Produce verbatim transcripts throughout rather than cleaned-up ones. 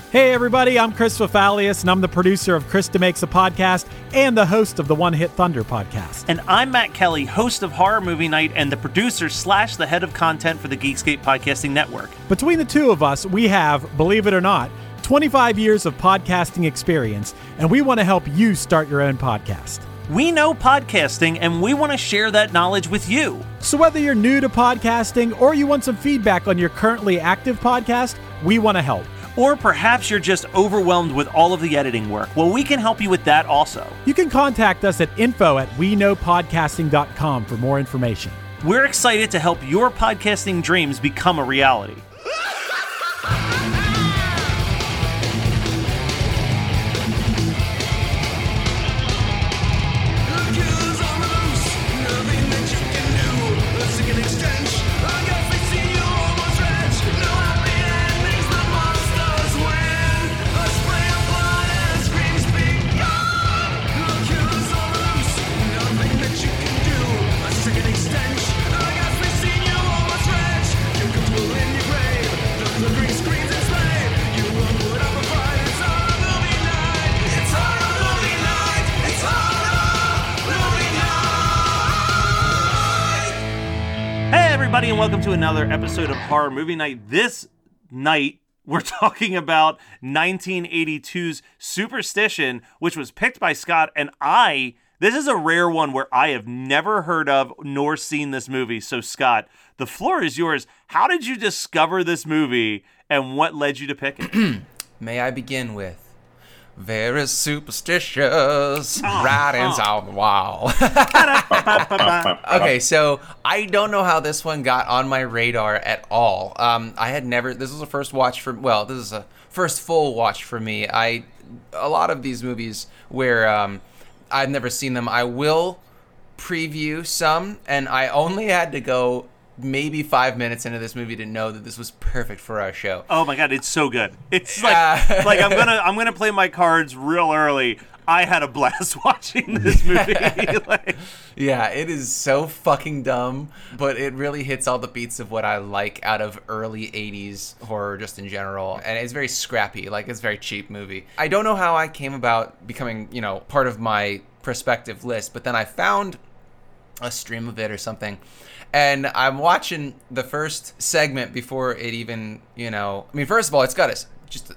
Hey everybody, I'm Chris Fafalius, and I'm the producer of Krista Makes a Podcast and the host of the One Hit Thunder podcast. And I'm Matt Kelly, host of Horror Movie Night and the producer slash the head of content for the Geekscape Podcasting Network. Between the two of us, we have, believe it or not, twenty-five years of podcasting experience, and we want to help you start your own podcast. We know podcasting, and we want to share that knowledge with you. So whether you're new to podcasting or you want some feedback on your currently active podcast, we want to help. Or perhaps you're just overwhelmed with all of the editing work. Well, we can help you with that also. You can contact us at info at we know podcasting dot com for more information. We're excited to help your podcasting dreams become a reality. Everybody, and welcome to another episode of Horror Movie Night. This night, we're talking about nineteen eighty-two's Superstition, which was picked by Scott, and I, this is a rare one where I have never heard of nor seen this movie. So, Scott, the floor is yours. How did you discover this movie, and what led you to pick it? May I begin with, very superstitious writings on the wall. Okay, so I don't know how this one got on my radar at all. Um, I had never, this was a first watch for, well, this is a first full watch for me. I, a lot of these movies where um, I've never seen them, I will preview some, and I only had to go maybe five minutes into this movie to know that this was perfect for our show. Oh my god, it's so good. It's like uh, like I'm gonna I'm gonna play my cards real early. I had a blast watching this movie. like, yeah, it is so fucking dumb, but it really hits all the beats of what I like out of early eighties horror just in general. And it's very scrappy, like it's a very cheap movie. I don't know how I came about becoming, you know, part of my prospective list, but then I found a stream of it or something. And I'm watching the first segment before it even, you know... I mean, first of all, it's got a, just a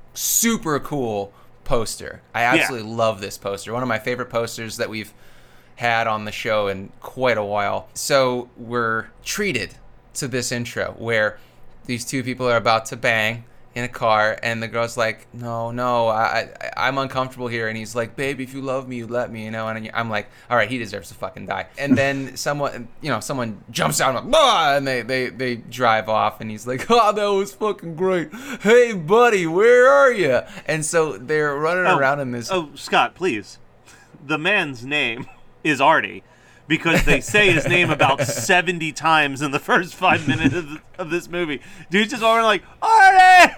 super cool poster. I absolutely yeah. love this poster. One of my favorite posters that we've had on the show in quite a while. So we're treated to this intro where these two people are about to bang in a car, and the girl's like, no, no, I, I, I'm uncomfortable here. And he's like, babe, if you love me, you let me, you know. And I'm like, all right, he deserves to fucking die. And then someone, you know, someone jumps out and, ah, and they, they, they drive off. And he's like, oh, that was fucking great. Hey, buddy, where are you? And so they're running oh, around in this. Oh, Scott, please. The man's name is Artie, because they say his name about seventy times in the first five minutes of, the, of this movie. Dude's just over like, Artie!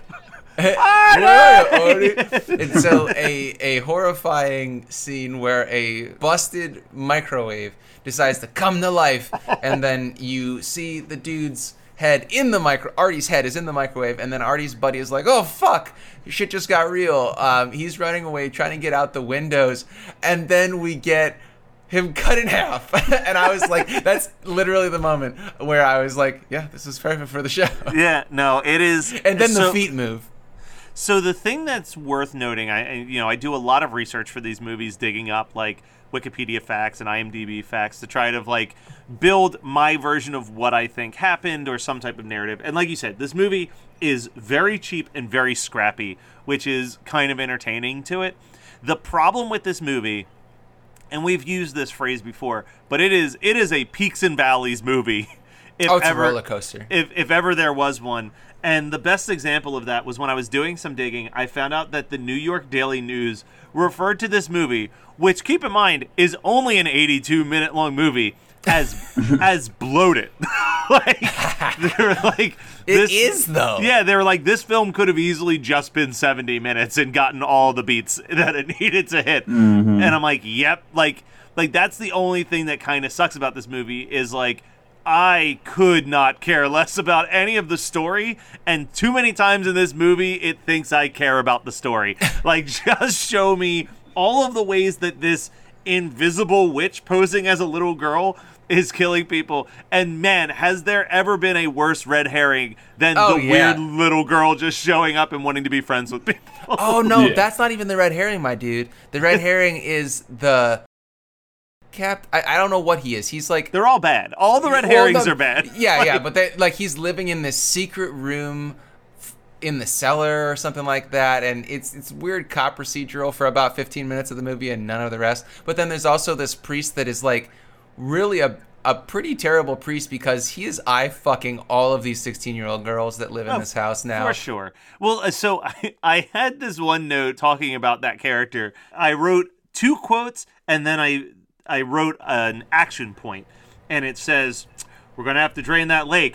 Artie! Artie! And so a, a horrifying scene where a busted microwave decides to come to life, and then you see the dude's head in the micro. Artie's head is in the microwave, and then Artie's buddy is like, oh, fuck, shit just got real. Um, he's running away, trying to get out the windows, and then we get him cut in half. And I was like, that's literally the moment where I was like, yeah, this is perfect for the show. Yeah, no, it is. And then so, the feet move. So the thing that's worth noting, I you know, I do a lot of research for these movies, digging up like Wikipedia facts and IMDb facts to try to like build my version of what I think happened or some type of narrative. And like you said, this movie is very cheap and very scrappy, which is kind of entertaining to it. The problem with this movie, and we've used this phrase before, but it is it is a peaks and valleys movie. If oh, it's ever, a roller coaster. If if ever there was one. And the best example of that was when I was doing some digging, I found out that the New York Daily News referred to this movie, which, keep in mind, is only an eighty-two minute long movie, as as bloated. Like they were like, this, it is though. Yeah, they were like, this film could have easily just been seventy minutes and gotten all the beats that it needed to hit. Mm-hmm. And I'm like, yep, like like that's the only thing that kind of sucks about this movie is like, I could not care less about any of the story, and too many times in this movie, it thinks I care about the story. Like, just show me all of the ways that this invisible witch posing as a little girl is killing people. And man, has there ever been a worse red herring than oh, the yeah. weird little girl just showing up and wanting to be friends with people? Oh, no, Yeah. that's not even the red herring, my dude. The red herring is the... Cap, I, I don't know what he is. He's like... They're all bad. All the red well, herrings no, are bad. Yeah, Like- yeah, but they, like he's living in this secret room f- in the cellar or something like that, and it's it's weird cop procedural for about fifteen minutes of the movie and none of the rest. But then there's also this priest that is like really a a pretty terrible priest because he is eye fucking all of these sixteen year old girls that live in Oh, this house now. For sure. Well, uh, so I, I had this one note talking about that character. I wrote two quotes and then I I wrote an action point, and it says, "We're gonna have to drain that lake."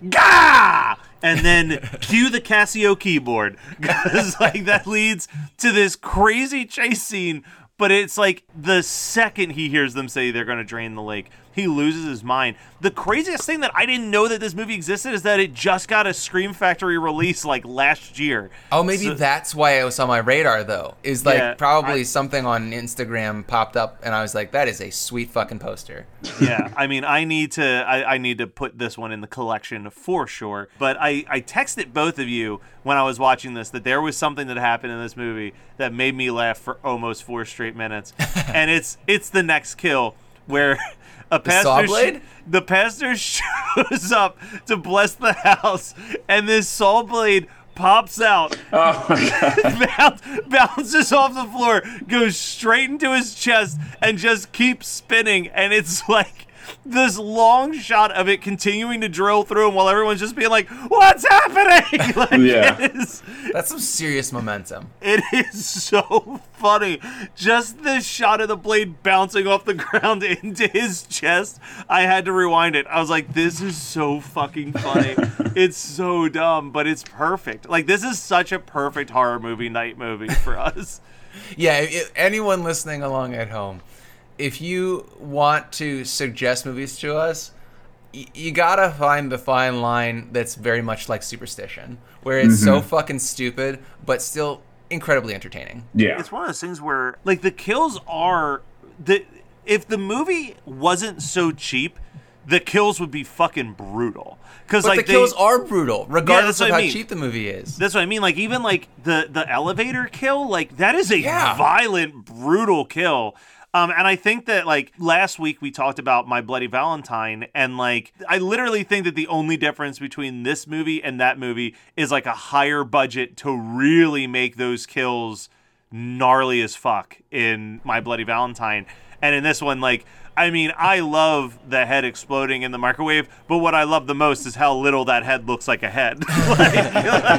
Gah! And then cue the Casio keyboard, because like that leads to this crazy chase scene. But it's like the second he hears them say they're going to drain the lake, he loses his mind. The craziest thing that I didn't know that this movie existed is that it just got a Scream Factory release like last year. Oh, maybe So- that's why it was on my radar, though. Is like Yeah, probably I- something on Instagram popped up, and I was like, "That is a sweet fucking poster." Yeah, I mean, I need to, I, I need to put this one in the collection for sure. But I, I texted both of you when I was watching this that there was something that happened in this movie that made me laugh for almost four straight minutes, and it's it's the next kill where a pastor, saw sh- blade? the pastor shows up to bless the house, and this saw blade pops out, Oh my god. bounce, bounces off the floor, goes straight into his chest, and just keeps spinning. And it's like this long shot of it continuing to drill through him while everyone's just being like, "What's happening?" Like, Yeah. it is, That's some serious momentum. it is so funny. Just this shot of the blade bouncing off the ground into his chest. I had to rewind it. I was like, this is so fucking funny. It's so dumb, but it's perfect. Like, this is such a perfect horror movie night movie for us. Yeah, if, anyone listening along at home, if you want to suggest movies to us, y- you gotta find the fine line that's very much like Superstition, where it's so fucking stupid, but still incredibly entertaining. Yeah. It's one of those things where, like, the kills are the if the movie wasn't so cheap, the kills would be fucking brutal. Because But like the kills they, are brutal, regardless what of I how mean. cheap the movie is. That's what I mean. Like, even like the the elevator kill, like that is a Yeah. violent, brutal kill. Um, and I think that, like, last week we talked about My Bloody Valentine, and, like, I literally think that the only difference between this movie and that movie is, like, a higher budget to really make those kills gnarly as fuck in My Bloody Valentine. And in this one, like, I mean, I love the head exploding in the microwave, but what I love the most is how little that head looks like a head. like,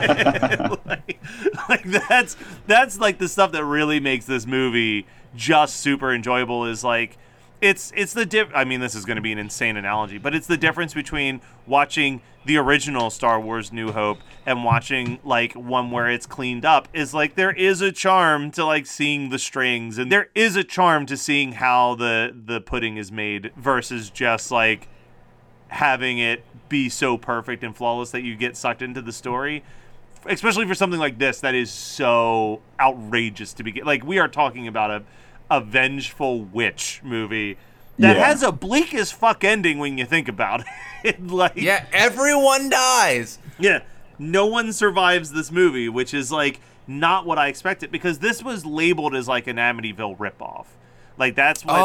like, like, like, that's, that's, like, the stuff that really makes this movie just super enjoyable. Is like it's it's the dip I mean, this is going to be an insane analogy, but it's the difference between watching the original Star Wars New Hope and watching like one where it's cleaned up. Is like there is a charm to like seeing the strings, and there is a charm to seeing how the the pudding is made versus just like having it be so perfect and flawless that you get sucked into the story. Especially for something like this that is so outrageous to begin. Like, we are talking about a a vengeful witch movie that Yeah. has a bleak as fuck ending when you think about it. Like, Yeah, everyone dies. yeah, no one survives this movie, which is like not what I expected, because this was labeled as like an Amityville ripoff. Like, that's what.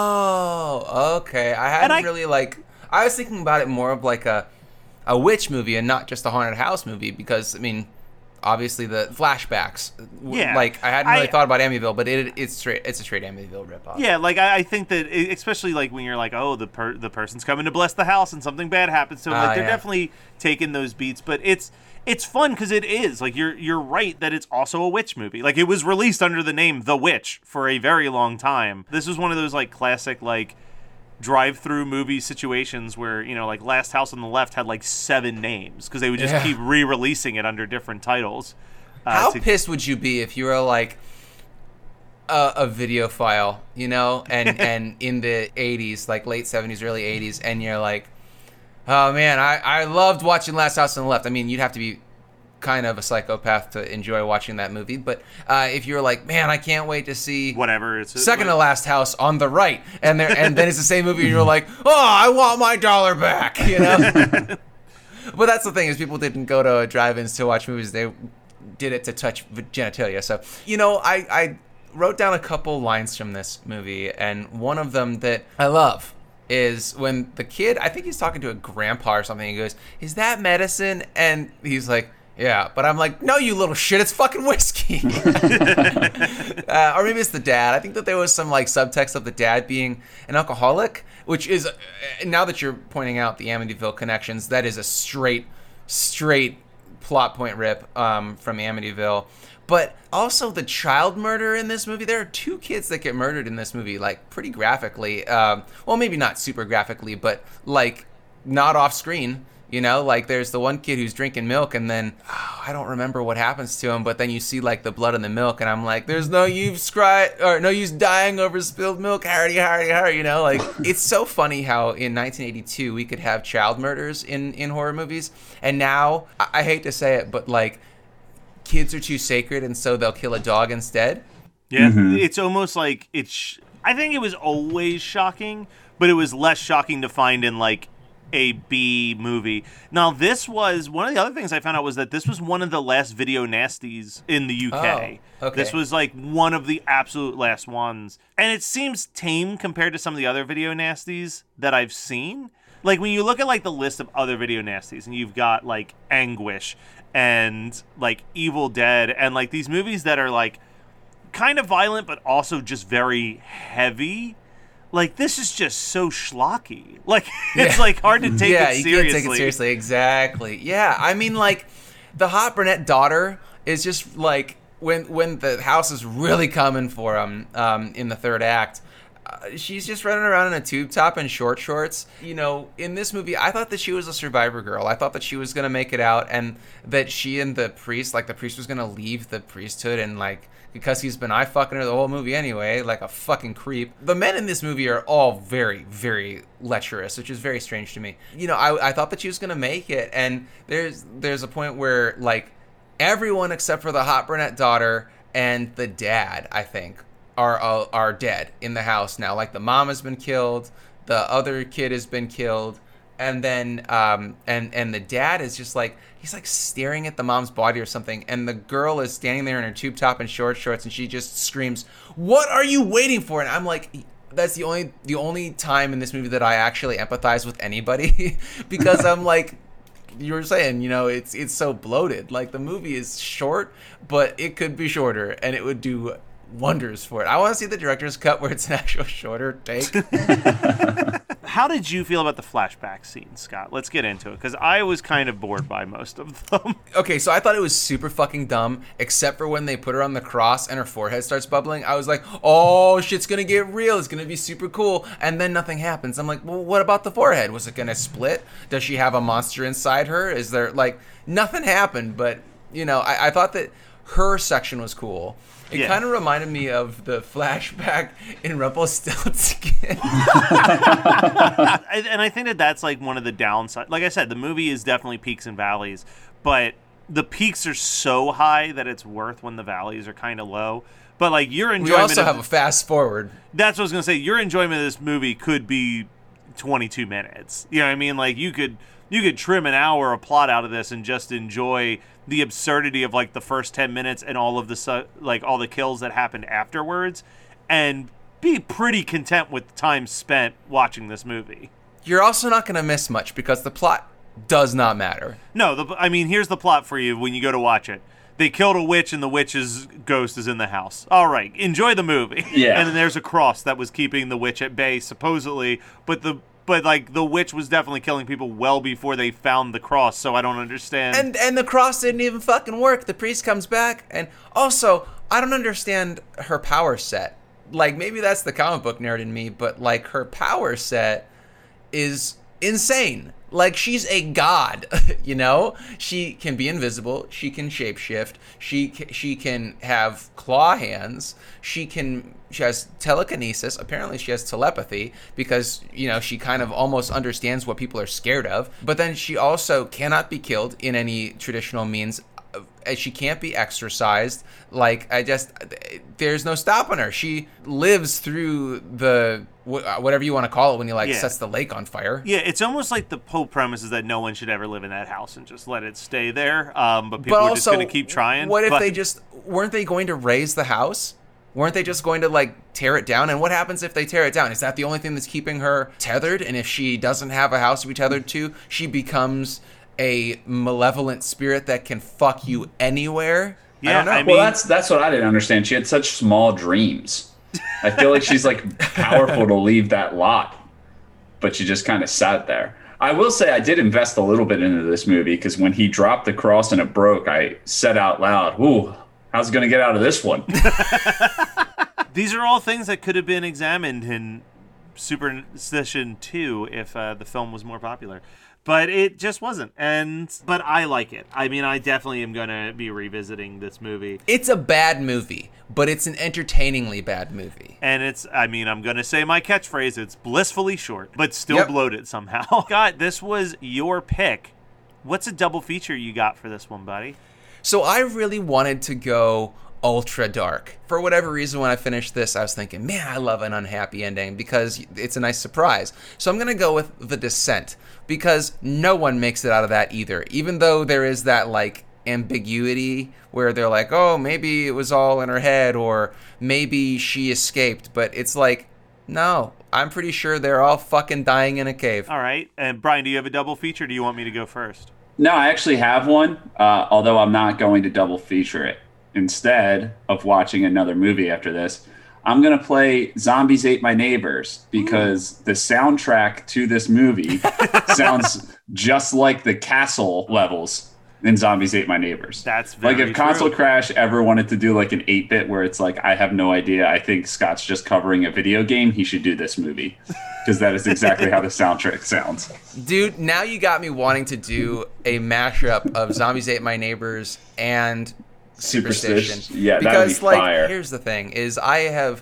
Oh, okay. I hadn't I- really like. I was thinking about it more of like a a witch movie and not just a haunted house movie, because I mean, obviously the flashbacks. w- Yeah. Like I hadn't really I- thought about Amityville, but it it's straight. It's a straight Amityville ripoff. Yeah, like I, I think that, e- especially like when you're like, oh, the per- the person's coming to bless the house and something bad happens to him. Ah, Like, they're yeah. definitely taking those beats, but it's it's fun because it is like you're you're right that it's also a witch movie. Like, it was released under the name The Witch for a very long time. This was one of those like classic like drive-through movie situations where, you know, like Last House on the Left had like seven names because they would just Yeah. keep re-releasing it under different titles. Uh, How to- pissed would you be if you were like a, a video file, you know, and and in the eighties, like late seventies, early eighties, and you're like, Oh man, I, I loved watching Last House on the Left. I mean, you'd have to be kind of a psychopath to enjoy watching that movie, but uh, if you're like, man, I can't wait to see whatever it's Second like, to Last House on the right, and there and then it's the same movie, and you're like, oh, I want my dollar back, you know. But that's the thing, is people didn't go to drive-ins to watch movies; they did it to touch genitalia. So you know, I I wrote down a couple lines from this movie, and one of them that I love is when the kid, I think he's talking to a grandpa or something, he goes, is that medicine? And he's like, yeah, but I'm like, no, you little shit, it's fucking whiskey. uh, or maybe it's the dad. I think that there was some like subtext of the dad being an alcoholic, which is, uh, now that you're pointing out the Amityville connections, that is a straight, straight plot point rip um, from Amityville. But also the child murder in this movie. There are two kids that get murdered in this movie, like pretty graphically. Um, well, maybe not super graphically, but like not off screen. You know, like there's the one kid who's drinking milk, and then oh, I don't remember what happens to him. But then you see like the blood in the milk, and I'm like, there's no use cry or no use dying over spilled milk. Hardy, hardy, hardy. You know, like it's so funny how in nineteen eighty-two we could have child murders in in horror movies, and now I, I hate to say it, but like, kids are too sacred, and so they'll kill a dog instead. Yeah, mm-hmm. It's almost like it's. Sh- I think it was always shocking, but it was less shocking to find in like a B movie. Now, this was one of the other things I found out was that this was one of the last video nasties in the U K. Oh, okay. This was like one of the absolute last ones, and it seems tame compared to some of the other video nasties that I've seen. Like when you look at like the list of other video nasties, and you've got like Anguish and like Evil Dead and like these movies that are like kind of violent but also just very heavy. Like this is just so schlocky. Like it's yeah. like hard to take yeah, it seriously. Yeah, you can't take it seriously. Exactly. Yeah, I mean like the hot brunette daughter is just like when when the house is really coming for him um, in the third act. Uh, she's just running around in a tube top and short shorts. You know, in this movie, I thought that she was a survivor girl. I thought that she was going to make it out, and that she and the priest, like the priest was going to leave the priesthood, and like, because he's been eye fucking her the whole movie anyway, like a fucking creep. The men in this movie are all very, very lecherous, which is very strange to me. You know, I, I thought that she was going to make it, and there's there's a point where, like, everyone except for the hot brunette daughter and the dad, I think, are uh, are dead in the house now. Like the mom has been killed, the other kid has been killed, and then um and and the dad is just like, he's like staring at the mom's body or something, and the girl is standing there in her tube top and short shorts, and she just screams, "What are you waiting for?" And I'm like, that's the only the only time in this movie that I actually empathize with anybody because I'm like, you were saying, you know, it's it's so bloated. Like the movie is short, but it could be shorter and it would do wonders for it. I want to see the director's cut where it's an actual shorter take. How did you feel about the flashback scene, Scott? Let's get into it, because I was kind of bored by most of them. Okay, so I thought it was super fucking dumb, except for when they put her on the cross and her forehead starts bubbling. I was like, oh, shit's gonna get real. It's gonna be super cool. And then nothing happens. I'm like, well, what about the forehead? Was it gonna split? Does she have a monster inside her? Is there, like, nothing happened, but, you know, I, I thought that her section was cool. It yeah. kind of reminded me of the flashback in Rumpelstiltskin. And I think that that's like one of the downsides. Like I said, the movie is definitely peaks and valleys, but the peaks are so high that it's worth when the valleys are kind of low. But like your enjoyment, we also of, have a fast forward. That's what I was gonna say. Your enjoyment of this movie could be twenty-two minutes. You know what I mean? Like you could you could trim an hour of plot out of this and just enjoy the absurdity of like the first ten minutes and all of the su- like all the kills that happened afterwards, and be pretty content with the time spent watching this movie. You're also not going to miss much because the plot does not matter. No, the, I mean, here's the plot for you when you go to watch it. They killed a witch and the witch's ghost is in the house. All right, enjoy the movie. Yeah. And then there's a cross that was keeping the witch at bay, supposedly, but the But, like, the witch was definitely killing people well before they found the cross, so I don't understand. And and the cross didn't even fucking work. The priest comes back, and also, I don't understand her power set. Like, maybe that's the comic book nerd in me, but, like, her power set is insane. Like, she's a god, you know? She can be invisible. She can shapeshift. She she can have claw hands. She can she has telekinesis. Apparently, she has telepathy because, you know, she kind of almost understands what people are scared of. But then she also cannot be killed in any traditional means. She can't be exorcised. Like, I just, there's no stopping her. She lives through the, whatever you want to call it when you, like, yeah. sets the lake on fire. Yeah, it's almost like the whole premise is that no one should ever live in that house and just let it stay there. Um, but people but are also, just going to keep trying. What if but... they just, weren't they going to raise the house? Weren't they just going to, like, tear it down? And what happens if they tear it down? Is that the only thing that's keeping her tethered? And if she doesn't have a house to be tethered to, she becomes a malevolent spirit that can fuck you anywhere? Yeah, I don't know. I mean, well, that's that's what I didn't understand. She had such small dreams. I feel like she's like powerful to leave that lot, but she just kind of sat there. I will say I did invest a little bit into this movie because when he dropped the cross and it broke, I said out loud, "Ooh, how's it going to get out of this one?" These are all things that could have been examined in Superstition two if uh, the film was more popular. But it just wasn't. And but I like it. I mean, I definitely am going to be revisiting this movie. It's a bad movie, but it's an entertainingly bad movie. And it's, I mean, I'm going to say my catchphrase, it's blissfully short, but still Yep. bloated somehow. Scott, this was your pick. What's a double feature you got for this one, buddy? So I really wanted to go ultra dark. For whatever reason, when I finished this, I was thinking, man, I love an unhappy ending because it's a nice surprise. So I'm going to go with The Descent because no one makes it out of that either. Even though there is that, like, ambiguity where they're like, oh, maybe it was all in her head or maybe she escaped. But it's like, no, I'm pretty sure they're all fucking dying in a cave. All right. And Brian, do you have a double feature or do you want me to go first? No, I actually have one, uh, although I'm not going to double feature it. Instead of watching another movie after this, I'm going to play Zombies Ate My Neighbors because the soundtrack to this movie sounds just like the castle levels in Zombies Ate My Neighbors. That's very Like if Console true. Crash ever wanted to do like an eight-bit where it's like, I have no idea, I think Scott's just covering a video game, he should do this movie because that is exactly how the soundtrack sounds. Dude, now you got me wanting to do a mashup of Zombies Ate My Neighbors and Superstition. Superstition. Yeah, that'd because be like fire. here's the thing is I have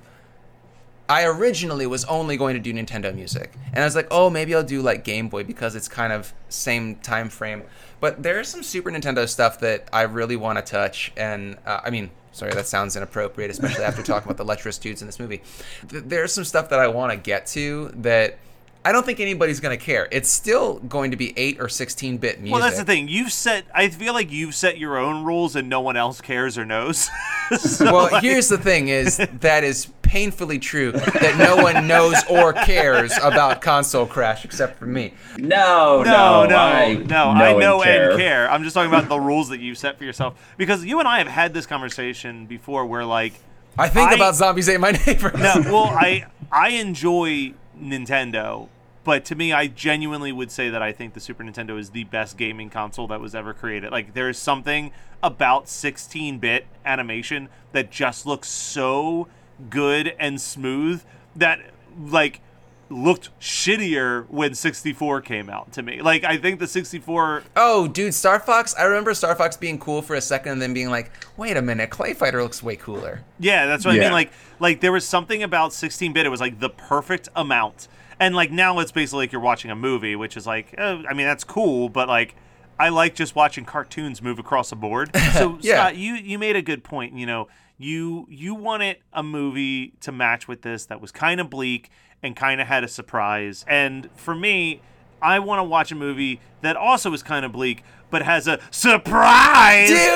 I originally was only going to do Nintendo music. And I was like, "Oh, maybe I'll do like Game Boy because it's kind of same time frame." But there's some Super Nintendo stuff that I really want to touch and uh, I mean, sorry, that sounds inappropriate, especially after talking about the lecherous dudes in this movie. Th- there's some stuff that I want to get to that I don't think anybody's going to care. It's still going to be eight or sixteen-bit music. Well, that's the thing. You've set, I feel like you've set your own rules and no one else cares or knows. So, Well, like, here's the thing is that is painfully true that no one knows or cares about Console Crash except for me. No, No, no, no, I no. I know and care. and care. I'm just talking about the rules that you've set for yourself. Because you and I have had this conversation before where, like... I think I- about Zombies Ate My Neighbors. No, well, I I enjoy Nintendo, but to me, I genuinely would say that I think the Super Nintendo is the best gaming console that was ever created. Like, there is something about sixteen-bit animation that just looks so good and smooth that, like, looked shittier when sixty-four came out to me. Like, I think the sixty-four... Oh, dude, Star Fox. I remember Star Fox being cool for a second and then being like, wait a minute, Clay Fighter looks way cooler. Yeah, that's what I Yeah. mean. Like, like there was something about sixteen-bit. It was, like, the perfect amount. And, like, now it's basically like you're watching a movie, which is, like, oh, I mean, that's cool, but, like, I like just watching cartoons move across a board. So, Yeah. Scott, you, you made a good point. You know, you you wanted a movie to match with this that was kind of bleak and kind of had a surprise. And for me, I want to watch a movie that also is kind of bleak, but has a surprise! Dude,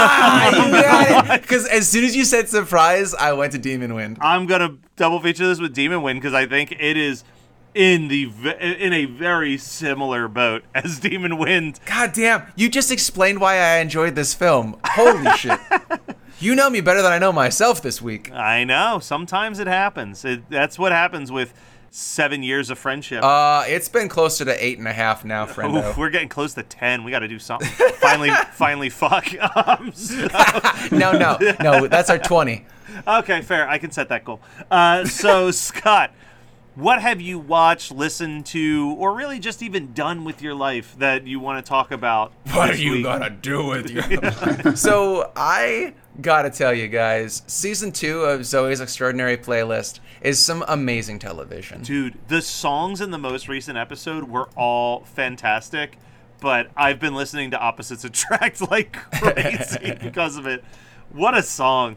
ah, you got it. Because as soon as you said surprise, I went to Demon Wind. I'm gonna double feature this with Demon Wind because I think it is in the ve- in a very similar boat as Demon Wind. God damn, you just explained why I enjoyed this film. Holy shit. You know me better than I know myself this week. I know. Sometimes it happens. It, that's what happens with seven years of friendship. Uh, it's been closer to eight and a half now, friendo. Oof, we're getting close to ten. We got to do something. finally, finally, fuck. Um, so- no, no, no, that's our twenty. okay, fair. I can set that goal. Uh, so, Scott, what have you watched, listened to, or really just even done with your life that you want to talk about? What this are you week? gonna do with your life? So I gotta tell you guys, season two of Zoe's Extraordinary Playlist is some amazing television. Dude, the songs in the most recent episode were all fantastic, but I've been listening to Opposites Attract like crazy because of it. What a song.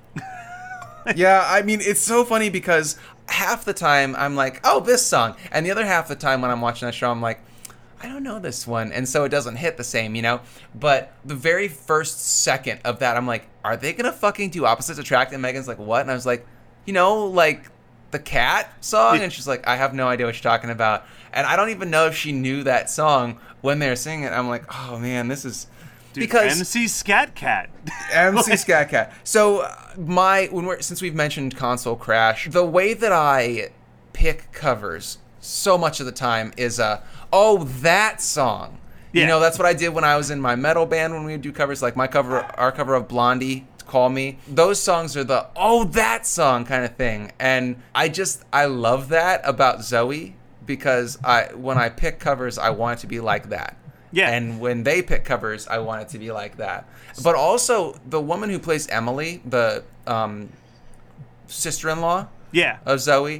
Yeah, I mean, it's so funny because half the time I'm like, oh, this song. And the other half the time when I'm watching that show, I'm like, I don't know this one. And so it doesn't hit the same, you know? But the very first second of that, I'm like, are they going to fucking do Opposites Attract? And Megan's like, what? And I was like, you know, like the Cat song? And she's like, I have no idea what you're talking about. And I don't even know if she knew that song when they were singing it. I'm like, oh, man, this is... Dude, because M C Scat Cat. M C Scat Cat. So uh, my when we're since we've mentioned Console Crash, the way that I pick covers so much of the time is uh oh that song. Yeah. You know, that's what I did when I was in my metal band when we would do covers, like my cover our cover of Blondie, Call Me. Those songs are the oh that song kind of thing. And I just I love that about Zoe because I when I pick covers I want it to be like that. Yeah. And when they pick covers, I want it to be like that. But also, the woman who plays Emily, the um, sister-in-law Yeah. of Zoe,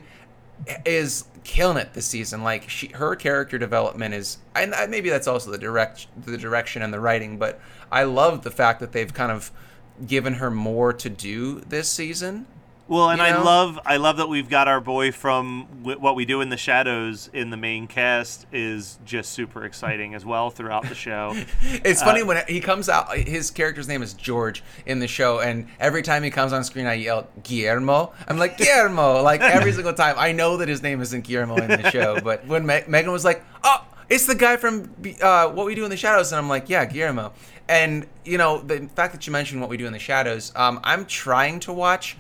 is killing it this season. Like, she, her character development is... And maybe that's also the direct, the direction and the writing, but I love the fact that they've kind of given her more to do this season. Well, and You know? I love I love that we've got our boy from w- What We Do in the Shadows in the main cast is just super exciting as well throughout the show. It's funny Uh, when he comes out, his character's name is George in the show, and every time he comes on screen, I yell, Guillermo. I'm like, Guillermo, like every single time. I know that his name isn't Guillermo in the show, but when Me- Megan was like, oh, it's the guy from uh, What We Do in the Shadows, and I'm like, yeah, Guillermo. And, you know, the fact that you mentioned What We Do in the Shadows, um, I'm trying to watch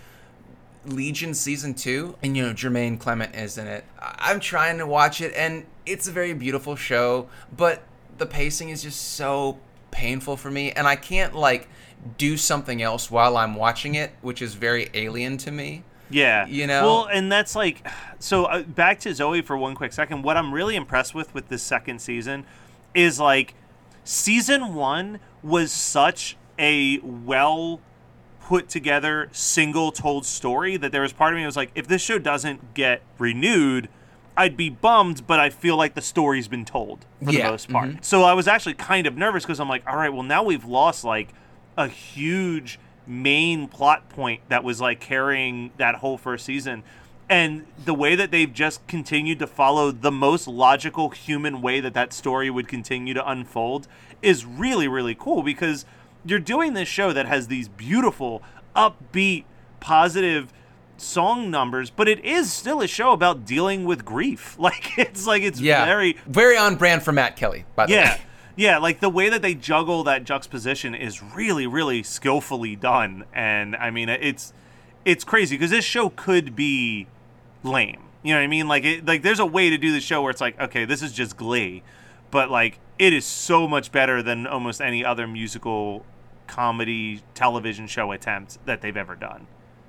Legion season two, and you know Jermaine Clement is in it. I'm trying to watch it, and it's a very beautiful show, but the pacing is just so painful for me, and I can't like do something else while I'm watching it, which is very alien to me. Yeah. You know? Well, and that's like, so uh, back to Zoe for one quick second. What I'm really impressed with with this second season is like, season one was such a well put together single told story that there was part of me that was like, if this show doesn't get renewed, I'd be bummed, but I feel like the story's been told for Yeah, the most part. mhm. So I was actually kind of nervous because I'm like, all right, well now we've lost like a huge main plot point that was like carrying that whole first season. And the way that they've just continued to follow the most logical human way that that story would continue to unfold is really, really cool, because you're doing this show that has these beautiful, upbeat, positive song numbers, but it is still a show about dealing with grief. Like, it's like, it's Yeah, very... very on brand for Matt Kelly, by the Yeah. way. Yeah, like the way that they juggle that juxtaposition is really, really skillfully done. And I mean, it's it's crazy because this show could be lame. You know what I mean? Like, it, like there's a way to do the show where it's like, okay, this is just Glee, but like it is so much better than almost any other musical comedy television show attempt that they've ever done.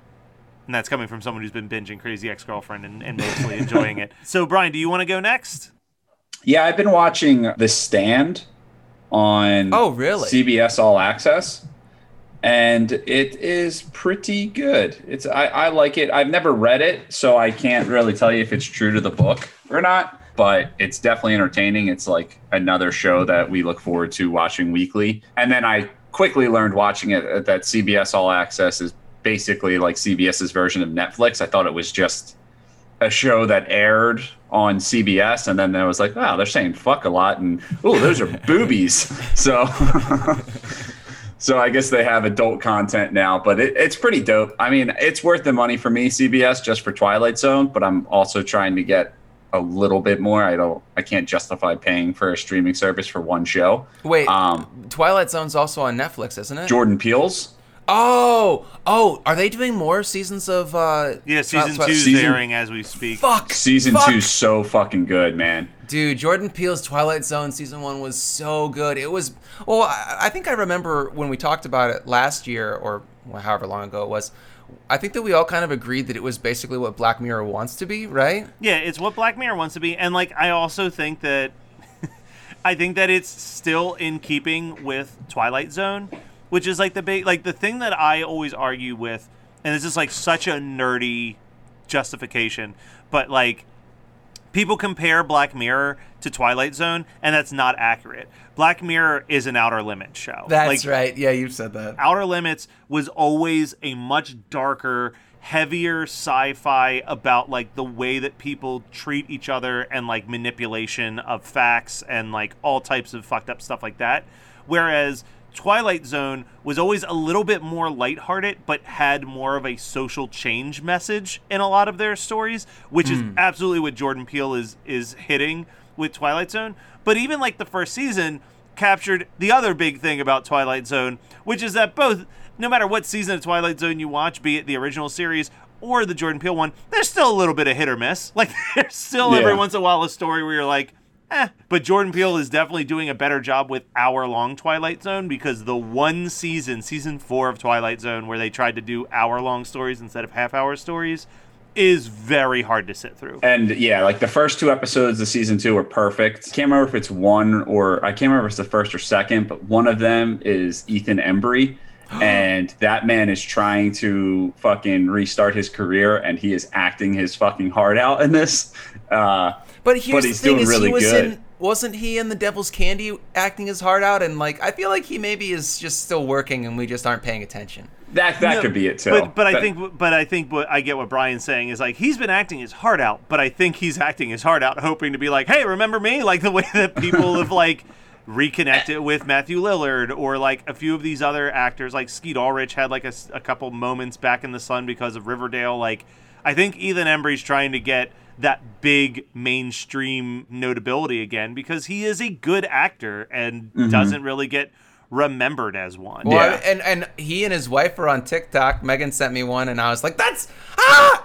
And that's coming from someone who's been binging Crazy Ex-Girlfriend and, and mostly enjoying it. So, Brian, do you want to go next? Yeah, I've been watching The Stand on Oh, really? C B S All Access, and it is pretty good. It's I, I like it. I've never read it, so I can't really tell you if it's true to the book or not, but it's definitely entertaining. It's like another show that we look forward to watching weekly. And then I quickly learned watching it that C B S All Access is basically like CBS's version of Netflix. I thought it was just a show that aired on C B S, and then I was like, wow, they're saying fuck a lot, and oh, those are boobies. So so I guess they have adult content now, but it, it's pretty dope. I mean, it's worth the money for me, C B S, just for Twilight Zone, but I'm also trying to get a little bit more. I don't I can't justify paying for a streaming service for one show. Wait, Um, Twilight Zone's also on Netflix, isn't it? Jordan Peele's. Oh, oh, are they doing more seasons of? Uh, Yeah, season Twilight- two's Season- airing as we speak. Fuck. Season fuck. two's so fucking good, man. Dude, Jordan Peele's Twilight Zone season one was so good. It was, well, I, I think I remember when we talked about it last year, or however long ago it was. I think that we all kind of agreed that it was basically what Black Mirror wants to be, right? Yeah, it's what Black Mirror wants to be, and like I also think that I think that it's still in keeping with Twilight Zone, which is like the big like the thing that I always argue with, and this is like such a nerdy justification, but like people compare Black Mirror to Twilight Zone, and that's not accurate. Black Mirror is an Outer Limits show. That's like, right. Yeah, you've said that. Outer Limits was always a much darker, heavier sci-fi about like the way that people treat each other and like manipulation of facts and like all types of fucked up stuff like that. Whereas Twilight Zone was always a little bit more lighthearted, but had more of a social change message in a lot of their stories, which is absolutely what Jordan Peele is is hitting with Twilight Zone. But even like the first season captured the other big thing about Twilight Zone, which is that both, no matter what season of Twilight Zone you watch, be it the original series or the Jordan Peele one, there's still a little bit of hit or miss. Like there's still Yeah. every once in a while a story where you're like, eh. But Jordan Peele is definitely doing a better job with hour-long Twilight Zone, because the one season, season four of Twilight Zone, where they tried to do hour-long stories instead of half-hour stories, is very hard to sit through. And yeah, like the first two episodes of season two were perfect. Can't remember if it's one or I can't remember if it's the first or second, but one of them is Ethan Embry. And that man is trying to fucking restart his career, and he is acting his fucking heart out in this. Uh, But here's but the he's thing: doing is really he was good. in, wasn't he in The Devil's Candy acting his heart out? And like, I feel like he maybe is just still working, and we just aren't paying attention. That that No, could be it too. But but I think but I think what I get what Brian's saying is like he's been acting his heart out, but I think he's acting his heart out hoping to be like, hey, remember me? Like the way that people have like reconnected with Matthew Lillard, or like a few of these other actors, like Skeet Ulrich had like a, a couple moments back in the sun because of Riverdale. Like I think Ethan Embry's trying to get that big mainstream notability again, because he is a good actor and Mm-hmm. doesn't really get remembered as one. Well, Yeah. I- and and he and his wife are on TikTok. Megan sent me one, and I was like, "That's ah!"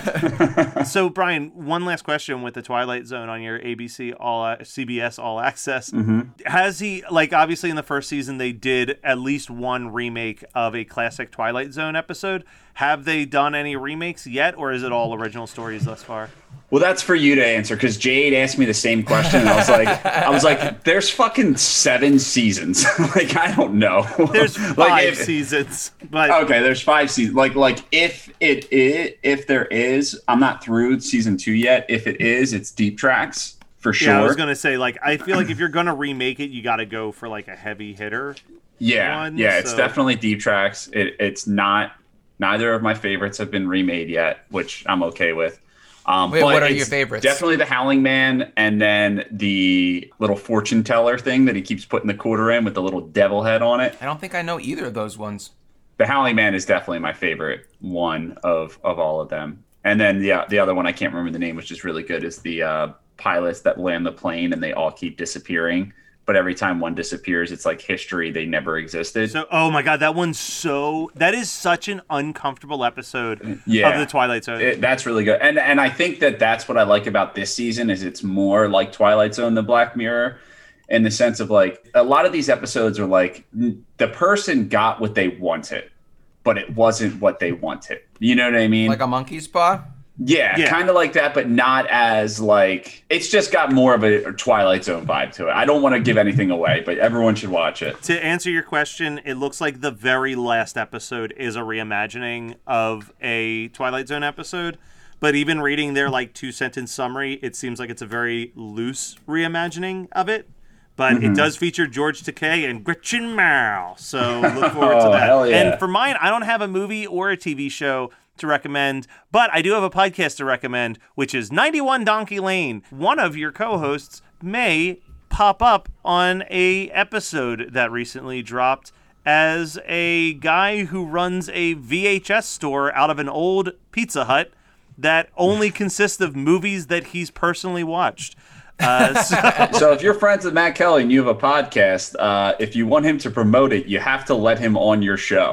Yeah. So, Brian, one last question with the Twilight Zone on your A B C All C B S All Access. Mm-hmm. Has he, like, obviously in the first season they did at least one remake of a classic Twilight Zone episode. Have they done any remakes yet, or is it all original stories thus far? Well, that's for you to answer, because Jade asked me the same question, and I was like, I was like, there's fucking seven seasons. Like, I don't know. There's five like if, seasons, but Okay, there's five seasons. Like, like if it is, if there is, I'm not through season two yet. If it is, it's Deep Tracks for sure. yeah, I was gonna say, like, I feel like if you're gonna remake it, you got to go for like a heavy hitter. yeah, one, yeah, it's so- definitely Deep Tracks. It, it's not. Neither of my favorites have been remade yet, which I'm okay with. Um, Wait, but what are it's your favorites? Definitely the Howling Man, and then the little fortune teller thing that he keeps putting the quarter in with the little devil head on it. I don't think I know either of those ones. The Howling Man is definitely my favorite one of, of all of them. And then the the other one I can't remember the name, which is really good, is the uh, pilots that land the plane and they all keep disappearing. But every time one disappears, it's like history. They never existed. So, oh my god, that one's so that is such an uncomfortable episode Yeah. of the Twilight Zone. It, that's really good, and and I think that that's what I like about this season is it's more like Twilight Zone than Black Mirror, in the sense of like a lot of these episodes are like n- the person got what they wanted, but it wasn't what they wanted. You know what I mean? Like a monkey's paw? yeah, Yeah. kind of like that, but not as like it's just got more of a Twilight Zone vibe to it. I don't want to give anything away, but everyone should watch it. To answer your question, it looks like the very last episode is a reimagining of a Twilight Zone episode. But even reading their like two sentence summary, it seems like it's a very loose reimagining of it. But Mm-hmm. it does feature George Takei and Gretchen Mol, so look forward to Oh, that. hell yeah. And for mine, I don't have a movie or a T V show to recommend, but I do have a podcast to recommend, which is ninety-one Donkey Lane. One of your co-hosts may pop up on a episode that recently dropped as a guy who runs a V H S store out of an old Pizza Hut that only consists of movies that he's personally watched. Uh, so, So if you're friends with Matt Kelly and you have a podcast, uh, if you want him to promote it, you have to let him on your show.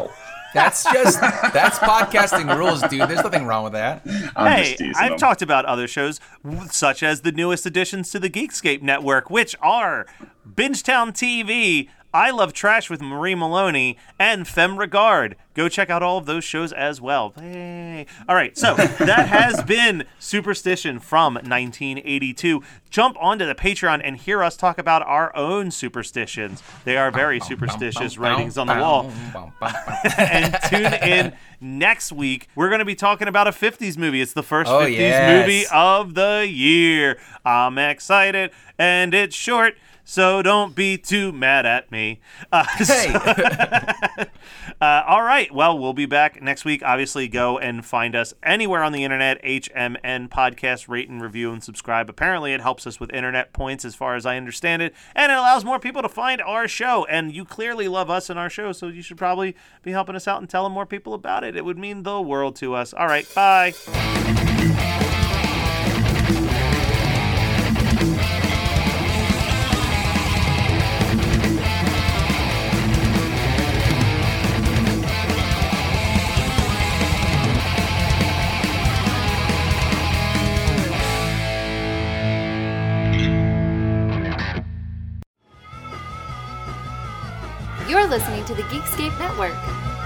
That's just that's podcasting rules, dude. There's nothing wrong with that. I'm Hey, just teasing I've them. talked about other shows, w- such as the newest additions to the Geekscape network, which are Bingetown T V, I Love Trash with Marie Maloney, and Femme Regard. Go check out all of those shows as well. Hey. All right, so that has been Superstition from nineteen eighty-two. Jump onto the Patreon and hear us talk about our own superstitions. They are very superstitious writings on the wall. And tune in next week. We're going to be talking about a fifties movie. It's the first Oh, fifties yes. movie of the year. I'm excited, and it's short, so don't be too mad at me. Uh, Hey. uh, all right. Well, we'll be back next week. Obviously, go and find us anywhere on the internet. H M N Podcast. Rate and review and subscribe. Apparently, it helps us with internet points, as far as I understand it, and it allows more people to find our show. And you clearly love us and our show, so you should probably be helping us out and telling more people about it. It would mean the world to us. All right. Bye. You're listening to the Geekscape Network.